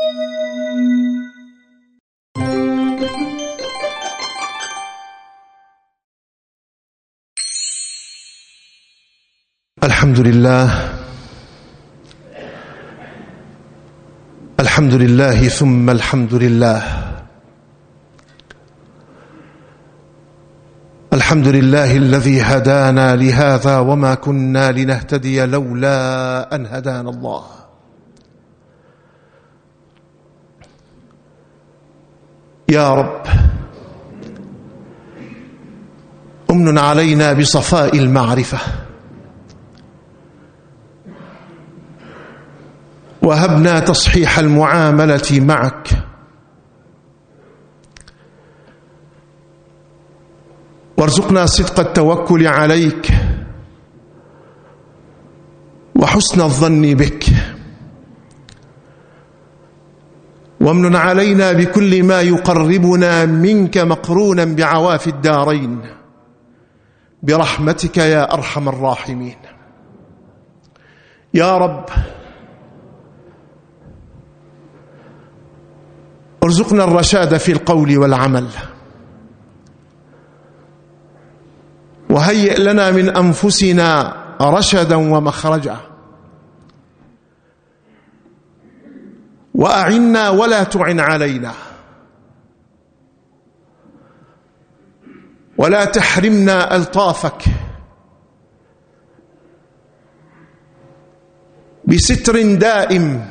الحمد لله، الحمد لله ثم الحمد لله، الحمد لله الذي هدانا لهذا وما كنا لنهتدي لولا أن هدانا الله. يا رب أمن علينا بصفاء المعرفة، وهبنا تصحيح المعاملة معك، وارزقنا صدق التوكل عليك وحسن الظن بك، وامن علينا بكل ما يقربنا منك مقرونا بعوافي الدارين برحمتك يا أرحم الراحمين. يا رب ارزقنا الرشاد في القول والعمل، وهيئ لنا من أنفسنا رشدا ومخرجا، وأعنا ولا تعن علينا، ولا تحرمنا ألطافك، بستر دائم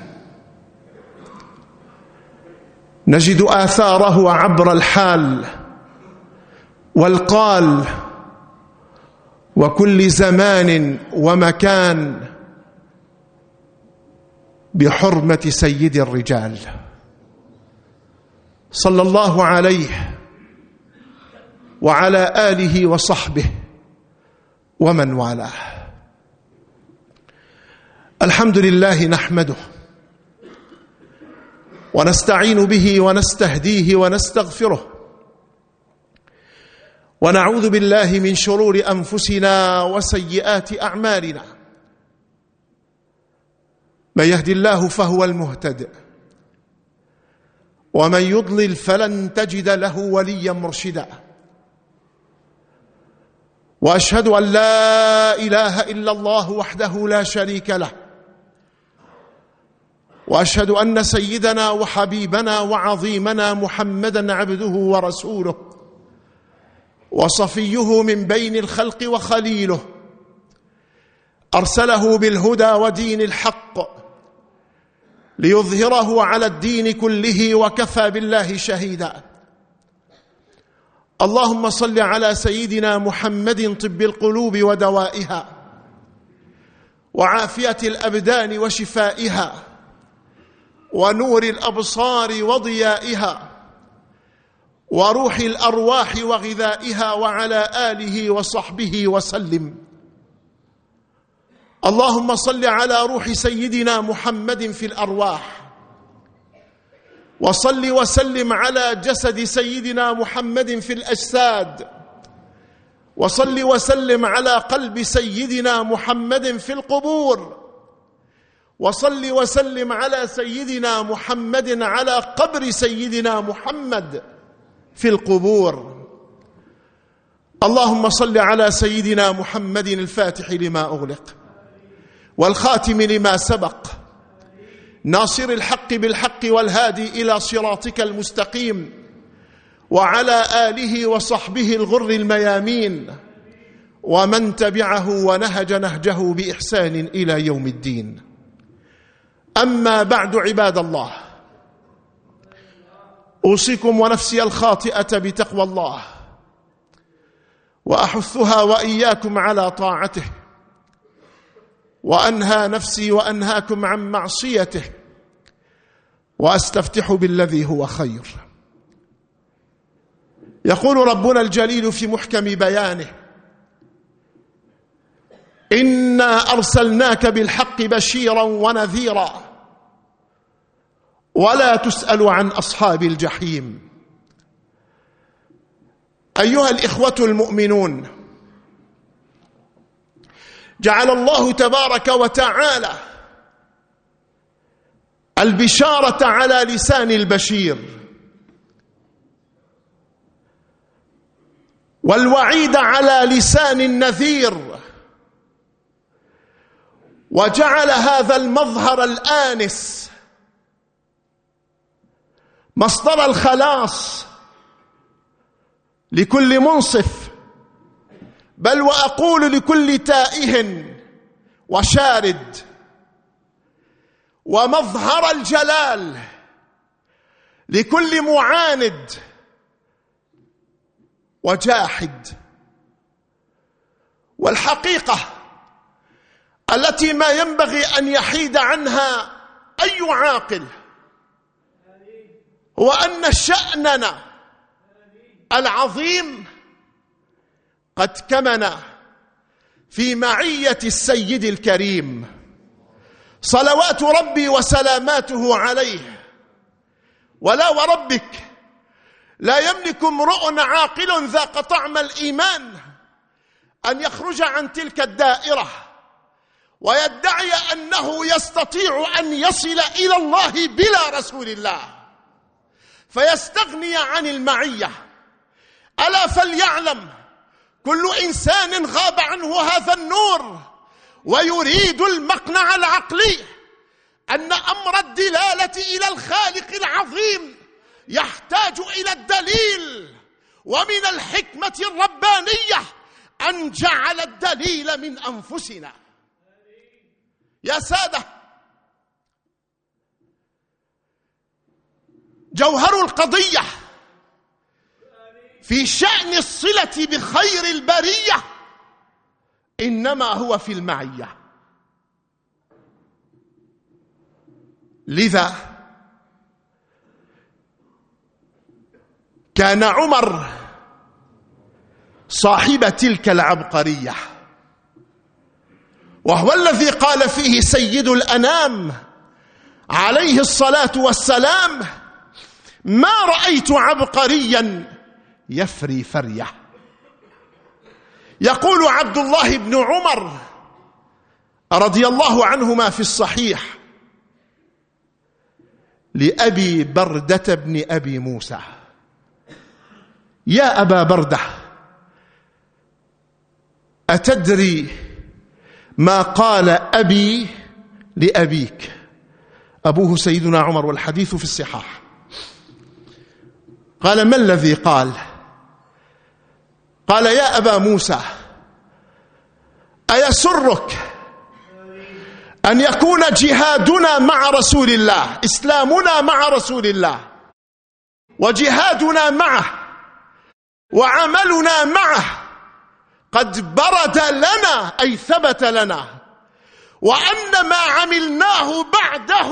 نجد آثاره عبر الحال والقال وكل زمان ومكان بحرمة سيد الرجال صلى الله عليه وعلى آله وصحبه ومن والاه. الحمد لله نحمده ونستعين به ونستهديه ونستغفره، ونعوذ بالله من شرور أنفسنا وسيئات أعمالنا. من يهد الله فهو المهتد، ومن يضلل فلن تجد له وليا مرشدا. وأشهد أن لا إله إلا الله وحده لا شريك له، وأشهد أن سيدنا وحبيبنا وعظيمنا محمدًا عبده ورسوله، وصفيه من بين الخلق وخليله، أرسله بالهدى ودين الحق ليظهره على الدين كله، وكفى بالله شهيدا. اللهم صل على سيدنا محمد طب القلوب ودوائها، وعافية الأبدان وشفائها، ونور الأبصار وضيائها، وروح الأرواح وغذائها، وعلى آله وصحبه وسلم. اللهم صل على روح سيدنا محمد في الأرواح، وصل وسلم على جسد سيدنا محمد في الأجساد، وصل وسلم على قلب سيدنا محمد في القبور، وصل وسلم على سيدنا محمد على قبر سيدنا محمد في القبور. اللهم صل على سيدنا محمد الفاتح لما أغلق والخاتم لما سبق، ناصر الحق بالحق والهادي إلى صراطك المستقيم، وعلى آله وصحبه الغر الميامين، ومن تبعه ونهج نهجه بإحسان إلى يوم الدين. أما بعد، عباد الله، أوصيكم ونفسي الخاطئة بتقوى الله، وأحثها وإياكم على طاعته، وأنهى نفسي وأنهاكم عن معصيته، وأستفتح بالذي هو خير. يقول ربنا الجليل في محكم بيانه: إنا أرسلناك بالحق بشيرا ونذيرا ولا تسأل عن أصحاب الجحيم. أيها الإخوة المؤمنون، جعل الله تبارك وتعالى البشارة على لسان البشير والوعيد على لسان النذير، وجعل هذا المظهر الآنس مصدر الخلاص لكل منصف، بل وأقول لكل تائه وشارد، ومظهر الجلال لكل معاند وجاحد. والحقيقة التي ما ينبغي أن يحيد عنها أي عاقل هو أن شأننا العظيم قد كمن في معية السيد الكريم صلوات ربي وسلاماته عليه. ولا وربك لا يملك امرؤ عاقل ذاق طعم الإيمان أن يخرج عن تلك الدائرة ويدعي أنه يستطيع أن يصل إلى الله بلا رسول الله فيستغني عن المعية. ألا فليعلم كل إنسان غاب عنه هذا النور ويريد المقنع العقلي أن أمر الدلالة إلى الخالق العظيم يحتاج إلى الدليل، ومن الحكمة الربانية أن جعل الدليل من أنفسنا. يا سادة، جوهر القضية في شأن الصلة بخير البرية إنما هو في المعية. لذا كان عمر صاحب تلك العبقرية، وهو الذي قال فيه سيد الأنام عليه الصلاة والسلام: ما رأيت عبقريا يفري فريه. يقول عبد الله بن عمر رضي الله عنهما في الصحيح لأبي بردة بن أبي موسى: يا أبا بردة، أتدري ما قال أبي لأبيك؟ أبوه سيدنا عمر والحديث في الصحاح. قال: ما الذي قال؟ قال: يا أبا موسى، أيسرك أن يكون جهادنا مع رسول الله، إسلامنا مع رسول الله، وجهادنا معه وعملنا معه قد برد لنا أي ثبت لنا، وأن ما عملناه بعده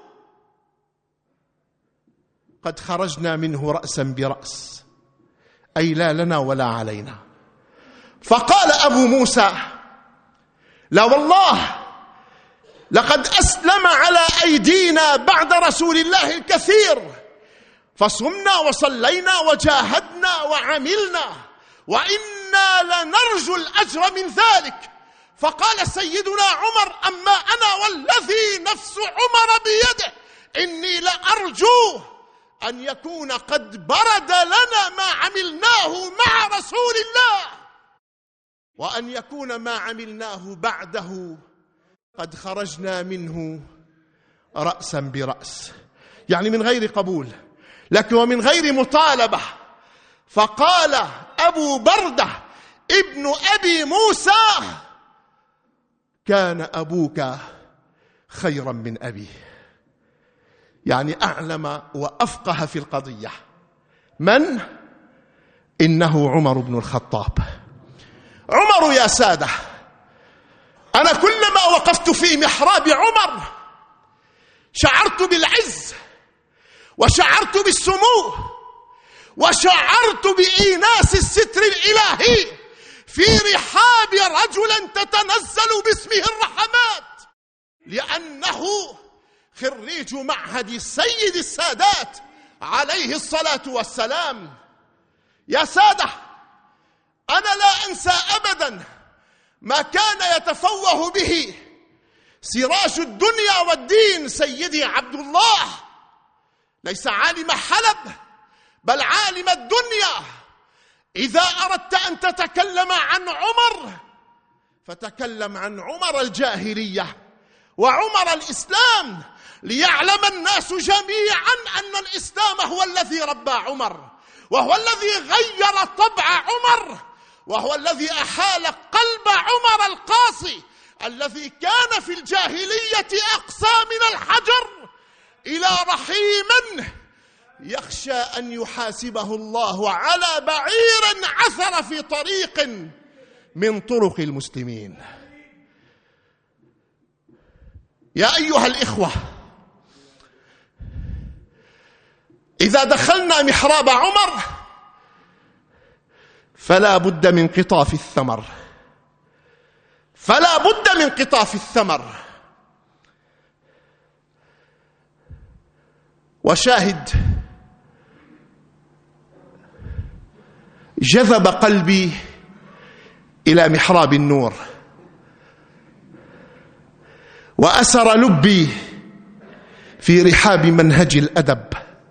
قد خرجنا منه رأسا برأس، أي لا لنا ولا علينا. فقال أبو موسى: لا والله لقد أسلم على أيدينا بعد رسول الله الكثير، فصمنا وصلينا وجاهدنا وعملنا، وإنا لنرجو الأجر من ذلك. فقال سيدنا عمر: أما أنا والذي نفس عمر بيده إني لأرجو أن يكون قد برد لنا ما عملناه مع رسول الله، وأن يكون ما عملناه بعده قد خرجنا منه رأسا برأس، يعني من غير قبول لكن ومن غير مطالبة. فقال أبو بردة ابن أبي موسى: كان أبوك خيرا من أبيه، يعني أعلم وأفقه في القضية. من؟ إنه عمر بن الخطاب. عمر يا سادة، أنا كلما وقفت في محراب عمر شعرت بالعز، وشعرت بالسمو، وشعرت بإيناس الستر الإلهي في رحاب رجل تتنزل باسمه الرحمات، لأنه خريج معهد السيد السادات عليه الصلاة والسلام. يا سادة، أنا لا أنسى أبدا ما كان يتفوه به سراج الدنيا والدين سيدي عبد الله ليس عالم حلب بل عالم الدنيا. إذا أردت أن تتكلم عن عمر فتكلم عن عمر الجاهلية وعمر الإسلام، ليعلم الناس جميعا أن الإسلام هو الذي ربى عمر، وهو الذي غير طبع عمر، وهو الذي أحال قلب عمر القاسي الذي كان في الجاهلية أقسى من الحجر إلى رحيم يخشى أن يحاسبه الله على بعير عثر في طريق من طرق المسلمين. يا أيها الإخوة، إذا دخلنا محراب عمر فلا بد من قطاف الثمر، فلا بد من قطاف الثمر. وشاهد جذب قلبي إلى محراب النور، وأسر لبي في رحاب منهج الأدب،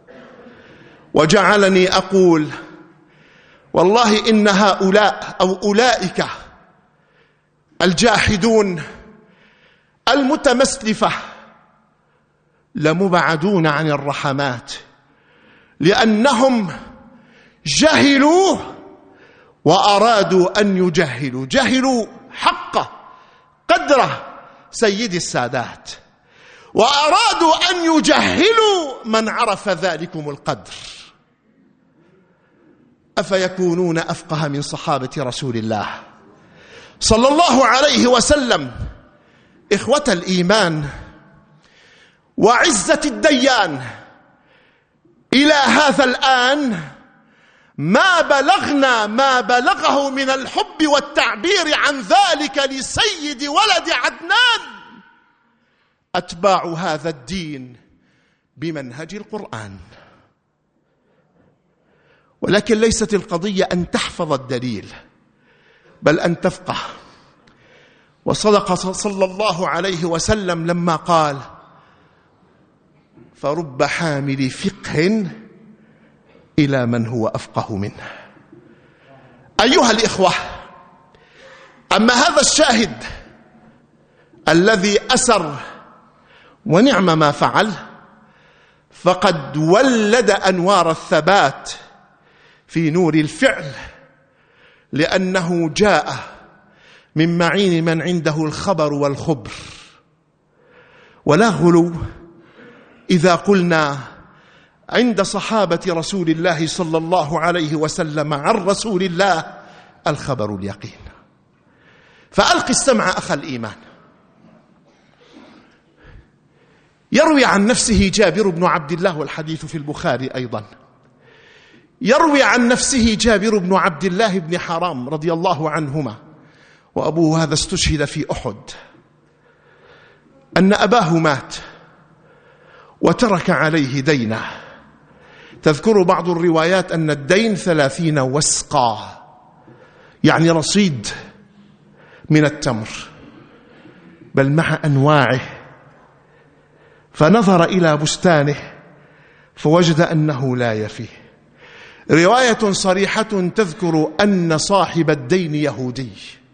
وجعلني أقول والله إن هؤلاء أو أولئك الجاحدون المتمسلفة لمبعدون عن الرحمات، لأنهم جهلوا وأرادوا أن يجهلوا، جهلوا حق قدره سيد السادات، وأرادوا أن يجهلوا من عرف ذلكم القدر. أفيكونون أفقه من صحابة رسول الله صلى الله عليه وسلم؟ إخوة الإيمان وعزة الديان، إلى هذا الآن ما بلغنا ما بلغه من الحب والتعبير عن ذلك لسيد ولد عدنان أتباع هذا الدين بمنهج القرآن. ولكن ليست القضية أن تحفظ الدليل بل أن تفقه. وصدق صلى الله عليه وسلم لما قال فرب حامل فقه إلى من هو أفقه منه. أيها الإخوة، أما هذا الشاهد الذي أسر ونعم ما فعل فقد ولد أنوار الثبات في نور الفعل، لأنه جاء من معين من عنده الخبر والخبر. ولا غلو إذا قلنا عند صحابة رسول الله صلى الله عليه وسلم عن رسول الله الخبر اليقين. فألق السمع أخ الإيمان. يروي عن نفسه جابر بن عبد الله، والحديث في البخاري أيضا، يروي عن نفسه جابر بن عبد الله بن حرام رضي الله عنهما، وأبوه هذا استشهد في أحد، أن أباه مات وترك عليه دينه. تذكر بعض الروايات أن الدين 30 وسقا، يعني رصيد من التمر، بل مع أنواعه. فنظر إلى بستانه فوجد أنه لا يفيه. رواية صريحة تذكر أن صاحب الدين يهودي،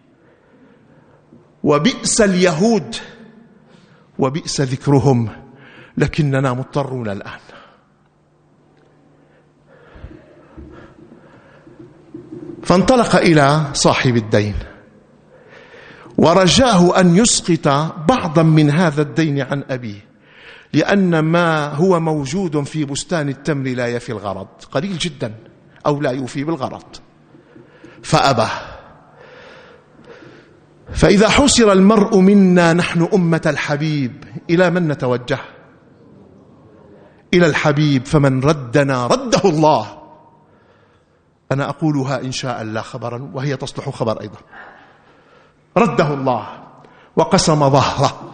وبئس اليهود وبئس ذكرهم، لكننا مضطرون الآن. فانطلق إلى صاحب الدين ورجاه أن يسقط بعضا من هذا الدين عن أبيه، لأن ما هو موجود في بستان التمر لا يفي الغرض، قليل جدا أو لا يوفي بالغرض. فأبى. فإذا حسر المرء منا نحن أمة الحبيب إلى من نتوجه؟ إلى الحبيب. فمن ردنا رده الله. أنا أقولها إن شاء الله خبرا، وهي تصلح خبر أيضا. رده الله وقسم ظهره.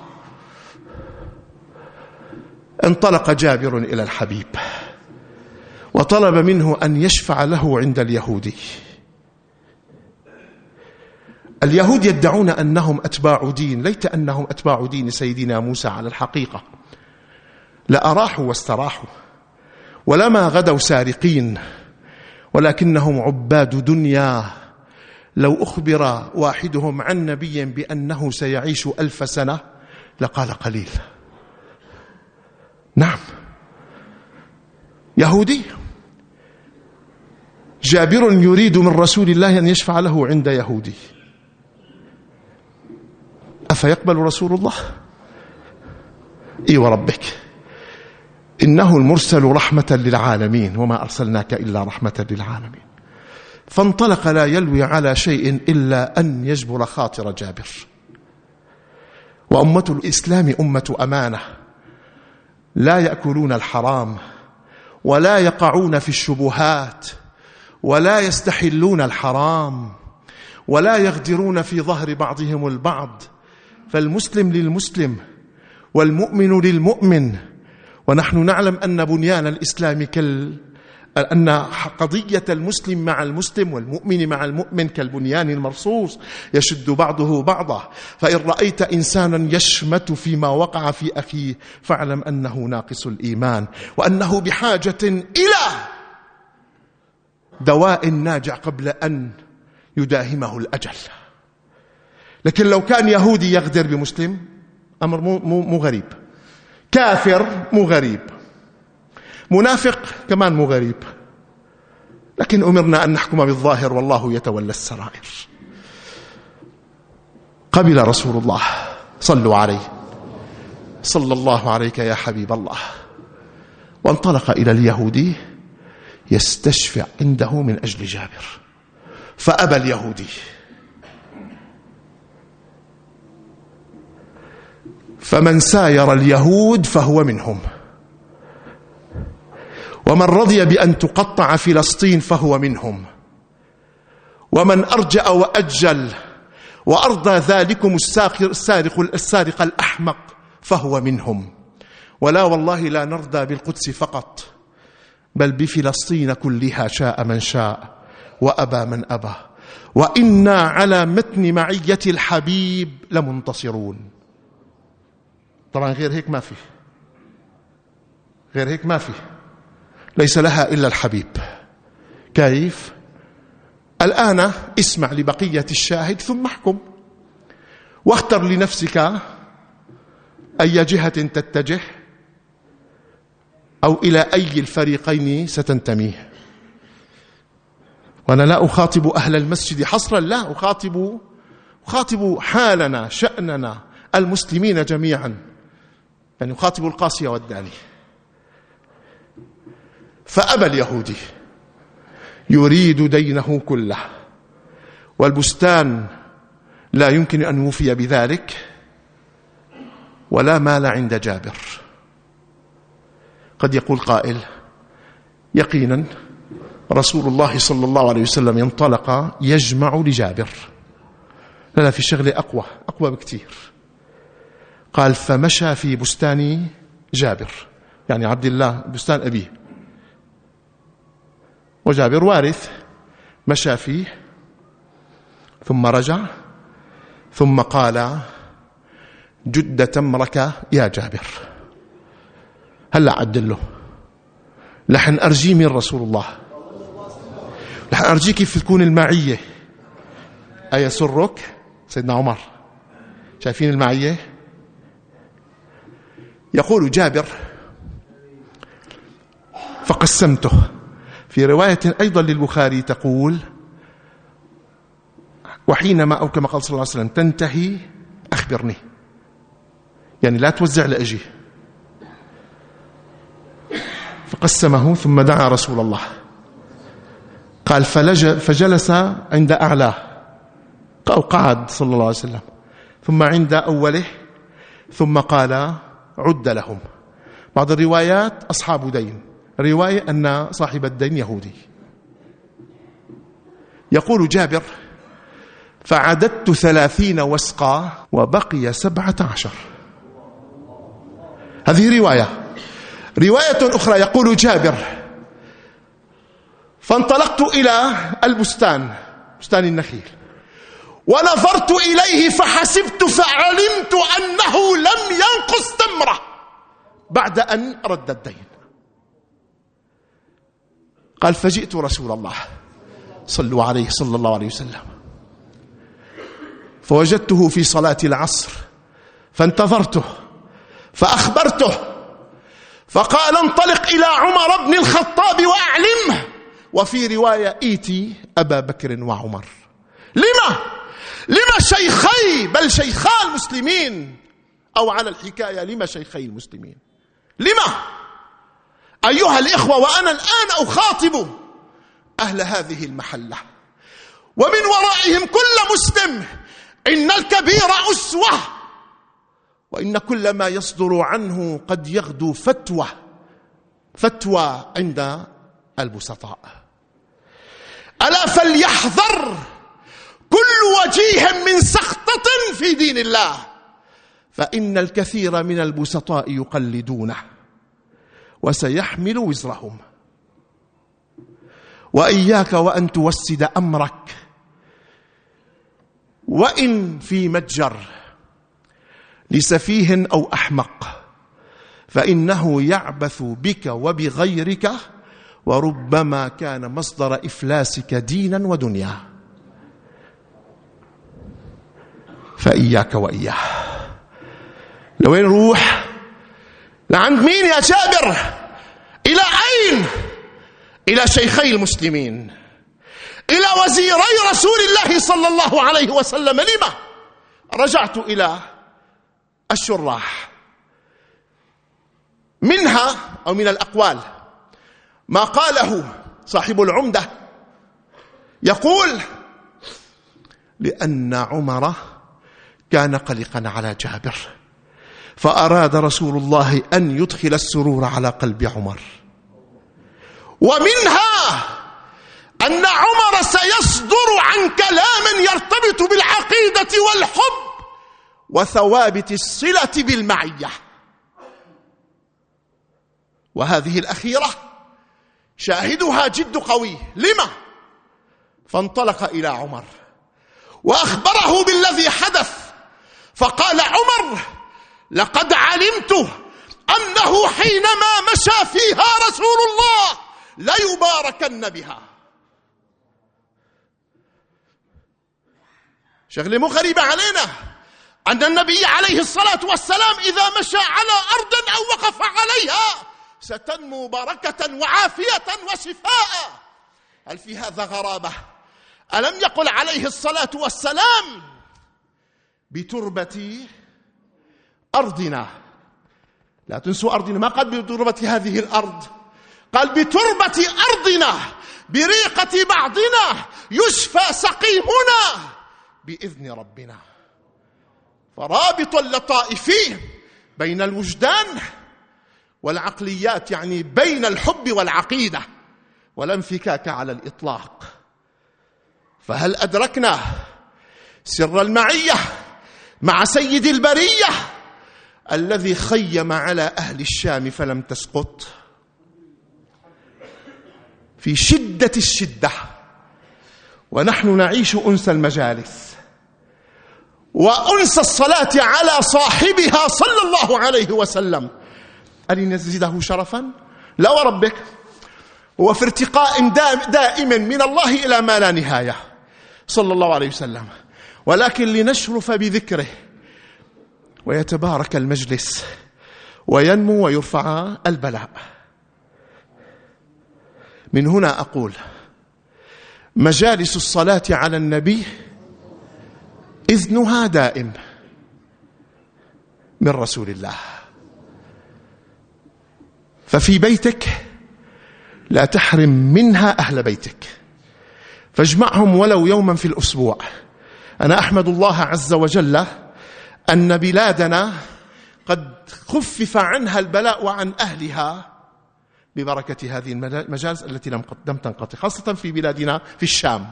انطلق جابر إلى الحبيب وطلب منه أن يشفع له عند اليهودي. اليهود يدعون أنهم أتباع دين، ليت أنهم أتباع دين سيدنا موسى على الحقيقة، لأراحوا واستراحوا ولما غدوا سارقين، ولكنهم عباد دنيا. لو أخبر واحدهم عن نبي بأنه سيعيش 1000 سنة لقال قليل. نعم، يهودي. جابر يريد من رسول الله أن يشفع له عند يهودي، أفيقبل رسول الله؟ إي وربك إنه المرسل رحمة للعالمين وما أرسلناك إلا رحمة للعالمين. فانطلق لا يلوي على شيء إلا أن يجبر خاطر جابر. وأمة الإسلام أمة أمانة، لا يأكلون الحرام ولا يقعون في الشبهات ولا يستحلون الحرام ولا يغدرون في ظهر بعضهم البعض، فالمسلم للمسلم والمؤمن للمؤمن. ونحن نعلم أن بنيان الإسلام أن قضية المسلم مع المسلم والمؤمن مع المؤمن كالبنيان المرصوص يشد بعضه بعضا. فإن رأيت إنسانا يشمت فيما وقع في أخيه فاعلم أنه ناقص الإيمان، وأنه بحاجة إلى دواء ناجع قبل أن يداهمه الأجل. لكن لو كان يهودي يغدر بمسلم أمر مو غريب، كافر مو غريب، منافق كمان مو غريب، لكن أمرنا أن نحكم بالظاهر والله يتولى السرائر. قبل رسول الله، صلوا عليه، صلى الله عليك يا حبيب الله، وانطلق إلى اليهودي يستشفع عنده من أجل جابر، فأبى اليهودي. فمن ساير اليهود فهو منهم، ومن رضي بأن تقطع فلسطين فهو منهم، ومن أرجأ وأجل وأرضى ذلكم السارق الأحمق فهو منهم. ولا والله لا نرضى بالقدس فقط، بل بفلسطين كلها شاء من شاء وأبى من أبى، وإنا على متن معية الحبيب لمنتصرون. طبعا غير هيك ما في، غير هيك ما في، ليس لها إلا الحبيب. كيف؟ الآن اسمع لبقية الشاهد ثم احكم، واختر لنفسك أي جهة تتجه أو إلى أي الفريقين ستنتمي. وأنا لا أخاطب أهل المسجد حصرا، لا، أخاطب حالنا شأننا المسلمين جميعا، يعني أخاطب القاسي والداني. فأبى اليهودي يريد دينه كله، والبستان لا يمكن أن يوفي بذلك، ولا مال عند جابر. قد يقول قائل يقينا رسول الله صلى الله عليه وسلم ينطلق يجمع لجابر، لا، في شغلة أقوى بكتير. قال فمشى في بستان جابر، يعني عبد الله بستان أبيه، وجابر وارث، مشى فيه ثم رجع ثم قال جد تمرك يا جابر. هلأ عدله، لحن أرجي من رسول الله، لحن أرجي كيف تكون المعية. أيسرك سيدنا عمر؟ شايفين المعية؟ يقول جابر فقسمته. في رواية أيضا للبخاري تقول وحينما أو كما قال صلى الله عليه وسلم تنتهي أخبرني، يعني لا توزع لأجي. فقسمه ثم دعا رسول الله، قال فجلس عند أعلاه أو قعد صلى الله عليه وسلم، ثم عند أوله، ثم قال عد لهم. بعض الروايات أصحاب دين، رواية أن صاحب الدين يهودي. يقول جابر فعددت 30 وسقا وبقي 17. هذه رواية أخرى يقول جابر فانطلقت إلى البستان، بستان النخيل، ونظرت إليه فحسبت فعلمت أنه لم ينقص تمرة بعد أن رد الدين. قال فجئت رسول الله صلوا عليه صلى الله عليه وسلم فوجدته في صلاة العصر فانتظرته فأخبرته فقال انطلق إلى عمر بن الخطاب وأعلمه، وفي رواية إيتي أبا بكر وعمر. لما شيخي بل شيخا المسلمين، أو على الحكاية لما شيخي المسلمين؟ لما أيها الإخوة؟ وأنا الآن أخاطب أهل هذه المحلة ومن ورائهم كل مسلم، إن الكبير أسوة، وإن كل ما يصدر عنه قد يغدو فتوى عند البسطاء. ألا فليحذر كل وجيه من سخطة في دين الله، فإن الكثير من البسطاء يقلدونه وسيحمل وزرهم. وإياك وأن توسد أمرك، وإن في متجر لسفيه أو أحمق، فإنه يعبث بك وبغيرك، وربما كان مصدر إفلاسك دينا ودنيا. فإياك وإياه. لوين نروح؟ لعند مين يا جابر؟ إلى أين؟ إلى شيخي المسلمين، إلى وزيري رسول الله صلى الله عليه وسلم. لما؟ رجعت إلى الشراح، منها أو من الأقوال ما قاله صاحب العمدة، يقول لأن عمر كان قلقا على جابر، فأراد رسول الله أن يدخل السرور على قلب عمر. ومنها أن عمر سيصدر عن كلام يرتبط بالعقيدة والحب وثوابت الصلة بالمعية. وهذه الأخيرة شاهدها جد قوي. لما؟ فانطلق إلى عمر وأخبره بالذي حدث، فقال عمر لقد علمت أنه حينما مشى فيها رسول الله ليباركن بها. شغلة مو غريبة علينا أن النبي عليه الصلاة والسلام إذا مشى على أرض أو وقف عليها ستنمو بركة وعافية وشفاء. هل في هذا غرابة؟ ألم يقل عليه الصلاة والسلام بتربة أرضنا؟ لا تنسوا أرضنا، ما قال بتربة هذه الأرض، قال بتربة أرضنا بريقة بعضنا يشفى سقيمنا بإذن ربنا. فرابط اللطائف بين الوجدان والعقليات، يعني بين الحب والعقيدة، ولا انفكاك على الإطلاق. فهل أدركنا سر المعية مع سيد البرية الذي خيم على أهل الشام فلم تسقط؟ في شدة الشدة ونحن نعيش أنس المجالس وأنس الصلاة على صاحبها صلى الله عليه وسلم. ألن يزيده شرفا؟ لا وربك، هو في ارتقاء دائم من الله إلى ما لا نهاية صلى الله عليه وسلم، ولكن لنشرف بذكره ويتبارك المجلس وينمو ويرفع البلاء. من هنا أقول مجالس الصلاة على النبي إذنها دائم من رسول الله. ففي بيتك لا تحرم منها أهل بيتك، فاجمعهم ولو يوما في الأسبوع. أنا أحمد الله عز وجل أن بلادنا قد خفف عنها البلاء وعن أهلها ببركة هذه المجالس التي لم تنقطع، خاصة في بلادنا في الشام،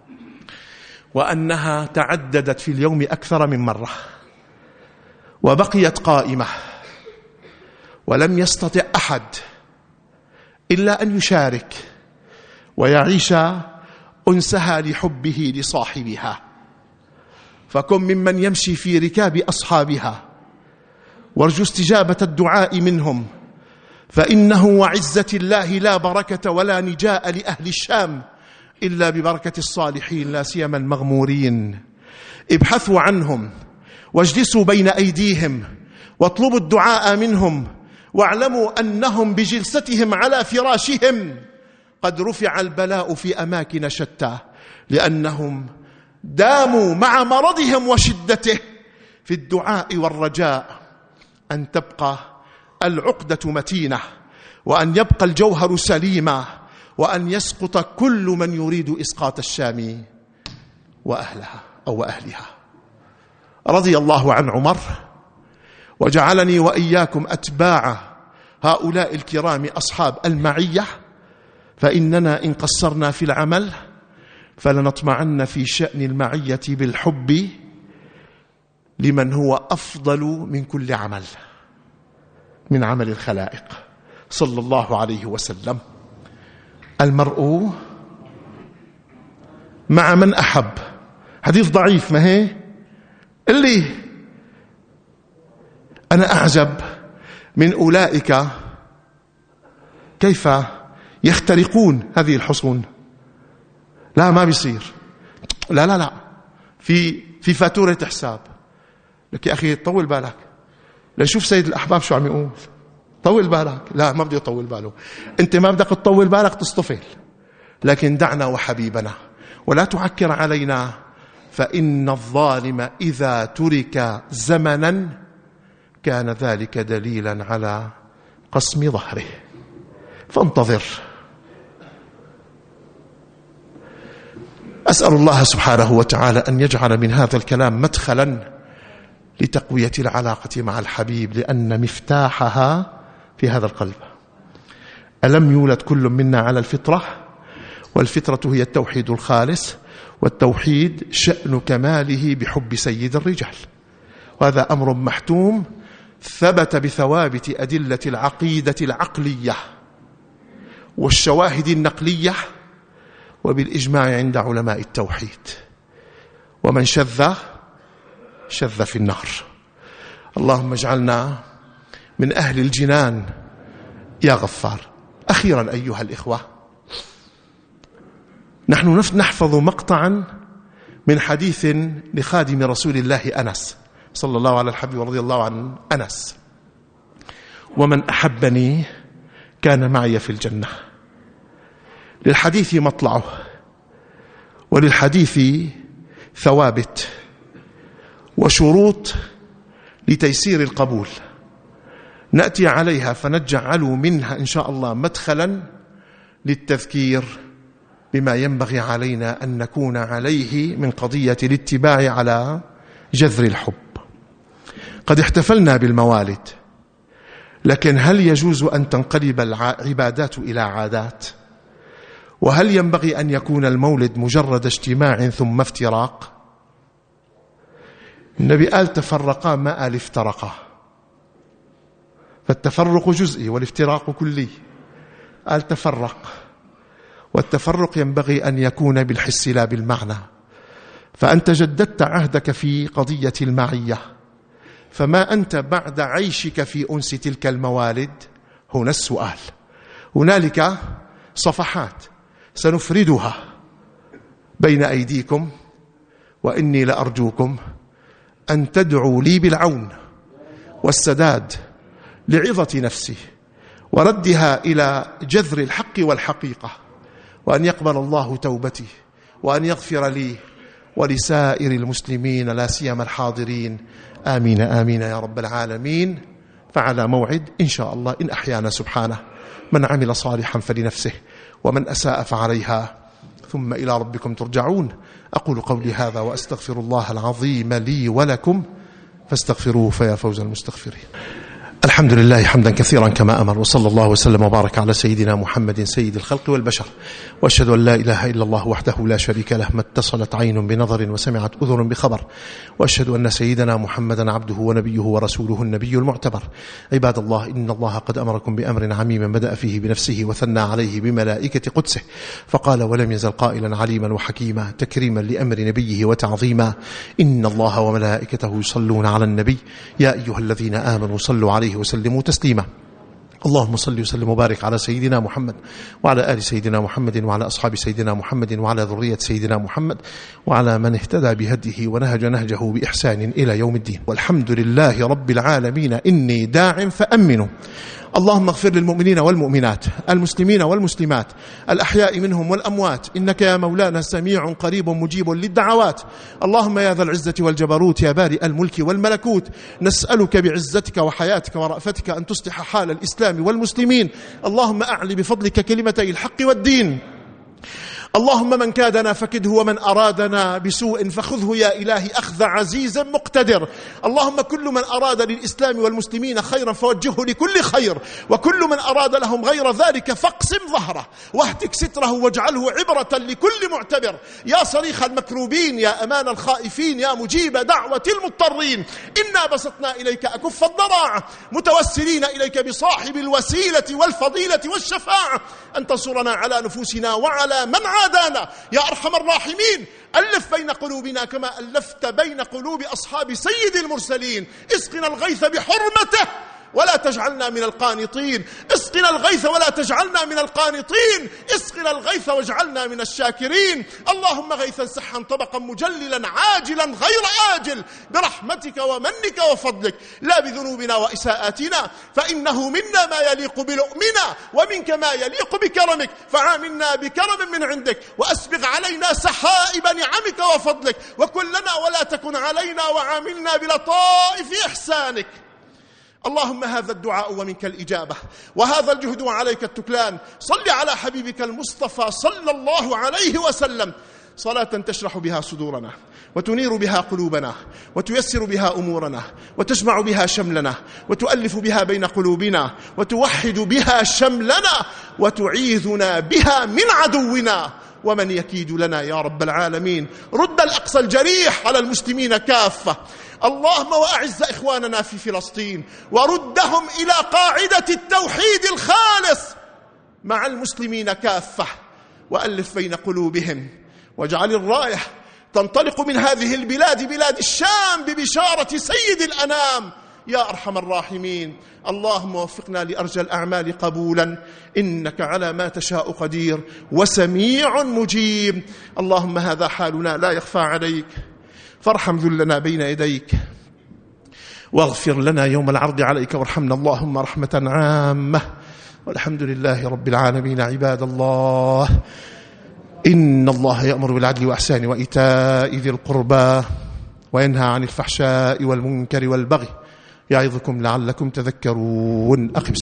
وأنها تعددت في اليوم أكثر من مرة وبقيت قائمة، ولم يستطع أحد إلا أن يشارك ويعيش أنسها لحبه لصاحبها. فكن ممن يمشي في ركاب أصحابها، وارجو استجابة الدعاء منهم، فإنه وعزة الله لا بركة ولا نجاء لأهل الشام إلا ببركة الصالحين، لا سيما المغمورين. ابحثوا عنهم واجلسوا بين أيديهم واطلبوا الدعاء منهم، واعلموا أنهم بجلستهم على فراشهم قد رفع البلاء في أماكن شتى، لأنهم داموا مع مرضهم وشدته في الدعاء والرجاء أن تبقى العقدة متينة، وأن يبقى الجوهر سليما، وأن يسقط كل من يريد إسقاط الشام وأهلها أو أهلها. رضي الله عن عمر، وجعلني وإياكم أتباع هؤلاء الكرام أصحاب المعية، فإننا إن قصرنا في العمل فلنطمعن في شأن المعية بالحب لمن هو أفضل من كل عمل، من عمل الخلائق صلى الله عليه وسلم. المرء مع من أحب، حديث ضعيف ما هي اللي أنا أعجب من أولئك كيف يخترقون هذه الحصون. لا ما بيصير، لا لا لا، في فاتورة حساب. لك يا أخي طول بالك، لشوف سيد الأحباب شو عم يقول، طول بالك. لا ما بدي أطول باله، أنت ما بدك تطول بالك تصطفل، لكن دعنا وحبيبنا ولا تعكر علينا، فإن الظالم إذا ترك زمنا كان ذلك دليلا على قسم ظهره، فانتظر. أسأل الله سبحانه وتعالى أن يجعل من هذا الكلام مدخلا لتقوية العلاقة مع الحبيب، لأن مفتاحها في هذا القلب. ألم يولد كل منا على الفطرة، والفطرة هي التوحيد الخالص، والتوحيد شأن كماله بحب سيد الرجال، وهذا أمر محتوم ثبت بثوابت أدلة العقيدة العقلية والشواهد النقلية وبالإجماع عند علماء التوحيد. ومن شذ في النار. اللهم اجعلنا من أهل الجنان يا غفار. أخيرا أيها الإخوة، نحن نحفظ مقطعا من حديث لخادم رسول الله أنس صلى الله على الحبيب ورضي الله عن أنس: ومن أحبني كان معي في الجنة. للحديث مطلعه، وللحديث ثوابت وشروط لتيسير القبول، نأتي عليها فنجعل منها إن شاء الله مدخلا للتذكير بما ينبغي علينا أن نكون عليه من قضية الاتباع على جذر الحب. قد احتفلنا بالموالد، لكن هل يجوز أن تنقلب العبادات إلى عادات؟ وهل ينبغي أن يكون المولد مجرد اجتماع ثم افتراق؟ النبي قال تفرقا ما قال افترقا، فالتفرق جزئي والافتراق كلي. قال تفرق، والتفرق ينبغي أن يكون بالحس لا بالمعنى. فأنت جددت عهدك في قضية المعية، فما أنت بعد عيشك في أنس تلك الموالد؟ هنا السؤال. هنالك صفحات سنفردها بين أيديكم، وإني لأرجوكم أن تدعوا لي بالعون والسداد لعظة نفسي وردها إلى جذر الحق والحقيقة، وأن يقبل الله توبتي، وأن يغفر لي ولسائر المسلمين لا سيما الحاضرين. آمين آمين يا رب العالمين. فعلى موعد إن شاء الله إن أحيانا سبحانه. من عمل صالحا فلنفسه ومن أساء فعليها، ثم إلى ربكم ترجعون. أقول قولي هذا وأستغفر الله العظيم لي ولكم فاستغفروه فيا فوز المستغفرين. الحمد لله حمدا كثيرا كما أمر، وصلى الله وسلم وبارك على سيدنا محمد سيد الخلق والبشر، وأشهد أن لا إله إلا الله وحده لا شريك له، ما اتصلت عين بنظر وسمعت أذن بخبر، وأشهد أن سيدنا محمدا عبده ونبيه ورسوله النبي المعتبر. عباد الله، إن الله قد أمركم بأمر عميم بدأ فيه بنفسه وثنى عليه بملائكة قدسه، فقال: ولم يزل قائلا عليما وحكيما تكريما لأمر نبيه وتعظيما: إن الله وملائكته يصلون على النبي يا أيها الذين آمنوا صلوا عليه وسلموا تسليما. اللهم صل وسلم وبارك على سيدنا محمد وعلى آل سيدنا محمد وعلى أصحاب سيدنا محمد وعلى ذرية سيدنا محمد وعلى من اهتدى بهديه ونهج نهجه بإحسان إلى يوم الدين. والحمد لله رب العالمين. إني داع فأمنوا. اللهم اغفر للمؤمنين والمؤمنات، المسلمين والمسلمات، الأحياء منهم والأموات، إنك يا مولانا سميع قريب مجيب للدعوات. اللهم يا ذا العزة والجبروت، يا بارئ الملك والملكوت، نسألك بعزتك وحياتك ورأفتك أن تصلح حال الإسلام والمسلمين. اللهم أعلي بفضلك كلمتي الحق والدين. اللهم من كادنا فكده، ومن أرادنا بسوء فخذه يا إلهي أخذ عزيز مقتدر. اللهم كل من أراد للإسلام والمسلمين خيرا فوجهه لكل خير، وكل من أراد لهم غير ذلك فاقسم ظهره واهتك ستره واجعله عبرة لكل معتبر. يا صريخ المكروبين، يا أمان الخائفين، يا مجيب دعوة المضطرين، إنا بسطنا إليك أكف الضراعة متوسلين إليك بصاحب الوسيلة والفضيلة والشفاعة أن تنصرنا على نفوسنا وعلى من عادانا يا أرحم الراحمين. ألف بين قلوبنا كما ألفت بين قلوب أصحاب سيد المرسلين. اسقنا الغيث بحرمته ولا تجعلنا من القانطين. اسقنا الغيث ولا تجعلنا من القانطين. اسقنا الغيث واجعلنا من الشاكرين. اللهم غيثا سحا طبقا مجللا عاجلا غير آجل برحمتك ومنك وفضلك، لا بذنوبنا وإساءاتنا، فإنه منا ما يليق بلؤمنا ومنك ما يليق بكرمك، فعاملنا بكرم من عندك وأسبغ علينا سحائب نعمك وفضلك، وكن لنا ولا تكن علينا، وعاملنا بلطائف إحسانك. اللهم هذا الدعاء ومنك الإجابة، وهذا الجهد وعليك التكلان. صل على حبيبك المصطفى صلى الله عليه وسلم صلاة تشرح بها صدورنا وتنير بها قلوبنا وتيسر بها أمورنا وتجمع بها شملنا وتؤلف بها بين قلوبنا وتوحد بها شملنا وتعيذنا بها من عدونا ومن يكيد لنا يا رب العالمين. رد الأقصى الجريح على المسلمين كافة. اللهم وأعز إخواننا في فلسطين وردهم إلى قاعدة التوحيد الخالص مع المسلمين كافة، وألف بين قلوبهم، واجعل الراية تنطلق من هذه البلاد بلاد الشام ببشارة سيد الأنام يا أرحم الراحمين. اللهم وفقنا لأرجى الأعمال قبولا، إنك على ما تشاء قدير وسميع مجيب. اللهم هذا حالنا لا يخفى عليك، فارحم ذلنا بين يديك، واغفر لنا يوم العرض عليك، وارحمنا اللهم رحمة عامة. والحمد لله رب العالمين. عباد الله، إن الله يأمر بالعدل والإحسان وإيتاء ذي القربى وينهى عن الفحشاء والمنكر والبغي يعظكم لعلكم تذكرون. أقم